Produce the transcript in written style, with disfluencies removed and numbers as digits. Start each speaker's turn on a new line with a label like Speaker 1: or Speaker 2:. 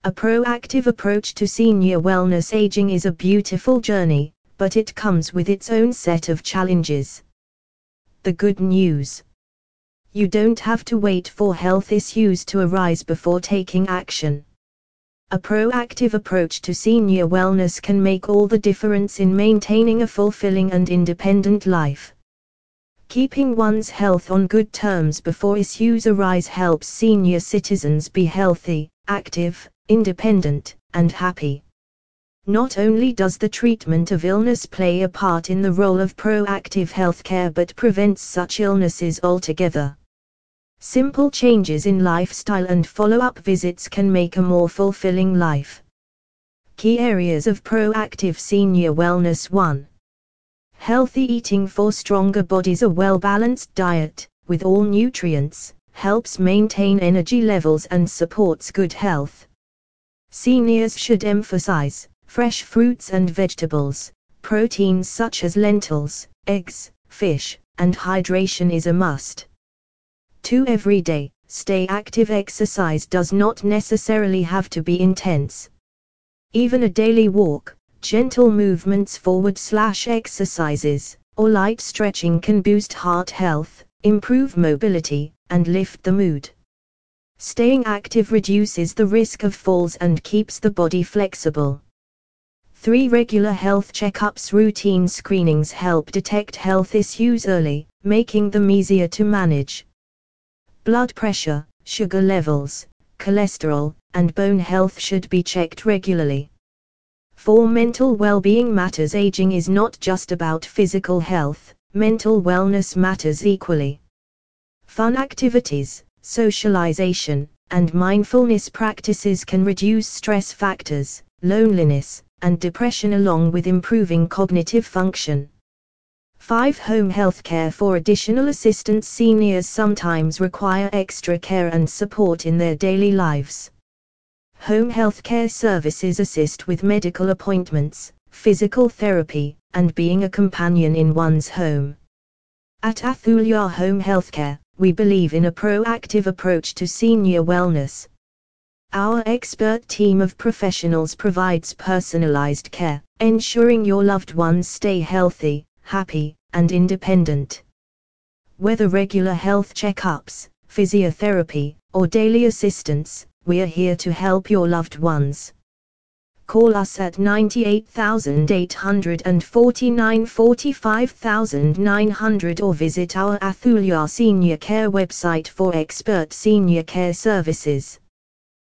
Speaker 1: A proactive approach to senior wellness aging is a beautiful journey, but it comes with its own set of challenges. The good news: you don't have to wait for health issues to arise before taking action. A proactive approach to senior wellness can make all the difference in maintaining a fulfilling and independent life. Keeping one's health on good terms before issues arise helps senior citizens be healthy, active, independent, and happy. Not only does the treatment of illness play a part in the role of proactive healthcare but prevents such illnesses altogether. Simple changes in lifestyle and follow-up visits can make a more fulfilling life. Key areas of proactive senior wellness: 1. Healthy eating for stronger bodies. A well-balanced diet, with all nutrients, helps maintain energy levels and supports good health. Seniors should emphasize fresh fruits and vegetables, proteins such as lentils, eggs, fish, and hydration is a must. 2. Every day, stay active. Exercise does not necessarily have to be intense. Even a daily walk, gentle movements forward/exercises, or light stretching can boost heart health, improve mobility, and lift the mood. Staying active reduces the risk of falls and keeps the body flexible. 3. Regular health checkups. Routine screenings help detect health issues early, making them easier to manage. Blood pressure, sugar levels, cholesterol, and bone health should be checked regularly. 4. Mental well-being matters. Aging is not just about physical health, mental wellness matters equally. Fun activities, socialization, and mindfulness practices can reduce stress factors, loneliness, and depression along with improving cognitive function. 5. Home health care. For additional assistance. Seniors sometimes require extra care and support in their daily lives. Home health care services assist with medical appointments, physical therapy, and being a companion in one's home. At Athulia Home Healthcare, we believe in a proactive approach to senior wellness. Our expert team of professionals provides personalized care, ensuring your loved ones stay healthy, happy, and independent. Whether regular health checkups, physiotherapy, or daily assistance, we are here to help your loved ones. Call us at 98,849 45,900 or visit our Athulia Senior Care website for expert senior care services.